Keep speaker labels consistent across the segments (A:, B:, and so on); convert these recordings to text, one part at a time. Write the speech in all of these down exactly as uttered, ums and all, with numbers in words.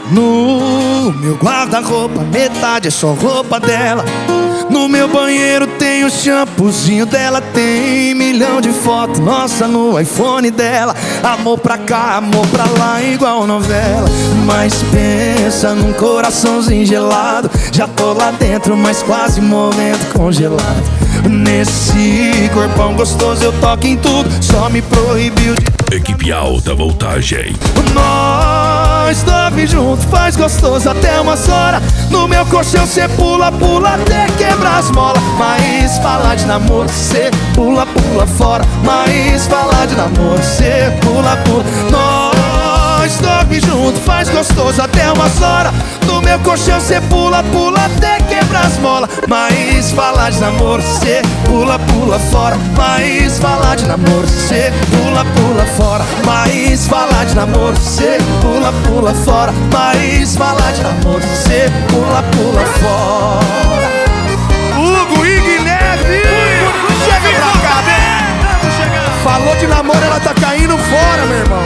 A: No meu guarda-roupa, metade é só roupa dela. No meu banheiro tem o shampoozinho dela. Tem milhão de fotos, nossa, no iPhone dela. Amor pra cá, amor pra lá, igual novela. Mas pensa num coraçãozinho gelado. Já tô lá dentro, mas quase morrendo congelado. Nesse corpão gostoso eu toco em tudo, só me proibiu de...
B: Equipe Alta Voltagem.
A: Nós dorme junto, faz gostoso até umas horas. No meu colchão cê pula, pula até quebrar as molas. Mas falar de namoro, cê pula, pula fora. Mas falar de namoro, cê pula, pula. Nós dorme junto, faz gostoso até umas horas. No meu colchão cê pula, pula até quebrar as molas. Mas falar de namoro, cê pula, pula fora. Mas falar de namoro, cê pula, pula fora. Mas falar de namoro, cê pula, pula fora. Mas falar de namoro, cê pula, pula fora. Hugo e Guilherme, chega pra cá, vem. Falou de namoro, ela tá caindo fora, meu irmão.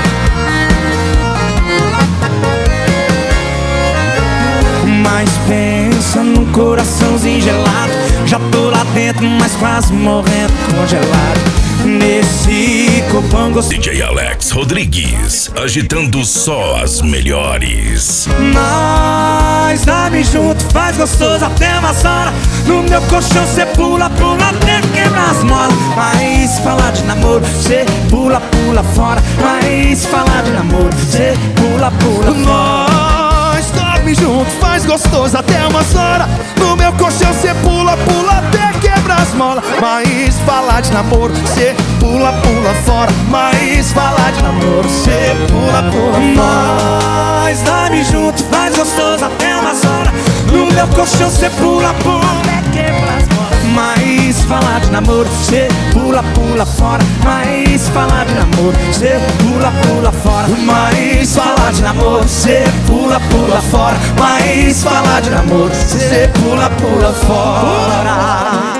A: Mas pensa num coraçãozinho gelado. Já tô lá dentro, mas quase morrendo congelado. Nesse copão gostoso.
B: D J Alex Rodrigues, agitando só as melhores.
A: Nós dorme junto, faz gostoso até umas horas. No meu colchão cê pula, pula até quebrar as molas. Mas falar de namoro, cê pula, pula fora. Mas falar de namoro, cê pula, pula fora. Nós dorme junto, faz gostoso até umas horas. No meu colchão cê pula, pula até quebrar as molas. Mas falar de namoro, cê pula, pula fora. Mas falar de namoro, cê pula, pula fora. Nós dorme junto, faz gostoso até umas horas. No meu colchão cê pula, pula até quebrar as molas. Mas falar de namoro, cê pula, pula fora. Mas falar de namoro, cê pula, pula fora. Mas falar de namoro, cê pula, pula fora. Mas falar de namoro, cê pula, pula fora.